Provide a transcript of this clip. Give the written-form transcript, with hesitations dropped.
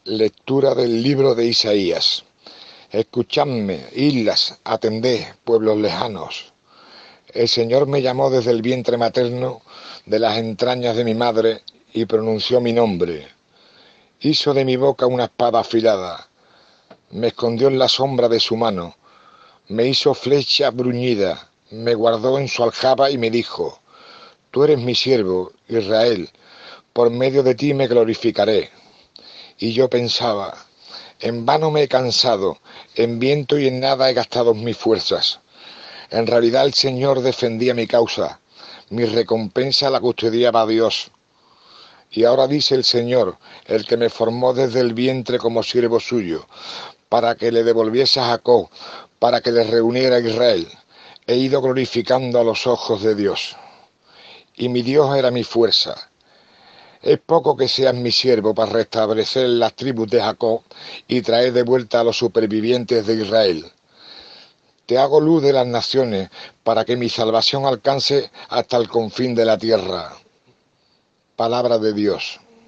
Lectura del libro de Isaías. Escuchadme, islas, atended, pueblos lejanos. El Señor me llamó desde el vientre materno, de las entrañas de mi madre, y pronunció mi nombre. Hizo de mi boca una espada afilada, me escondió en la sombra de su mano, me hizo flecha bruñida, me guardó en su aljaba y me dijo: Tú eres mi siervo, Israel, por medio de ti me glorificaré. Y yo pensaba: en vano me he cansado, en viento y en nada he gastado mis fuerzas. En realidad el Señor defendía mi causa, mi recompensa la custodiaba Dios. Y ahora dice el Señor, el que me formó desde el vientre como siervo suyo, para que le devolviese a Jacob, para que le reuniera a Israel. He ido glorificando a los ojos de Dios. Y mi Dios era mi fuerza. Es poco que seas mi siervo para restablecer las tribus de Jacob y traer de vuelta a los supervivientes de Israel. Te hago luz de las naciones para que mi salvación alcance hasta el confín de la tierra. Palabra de Dios.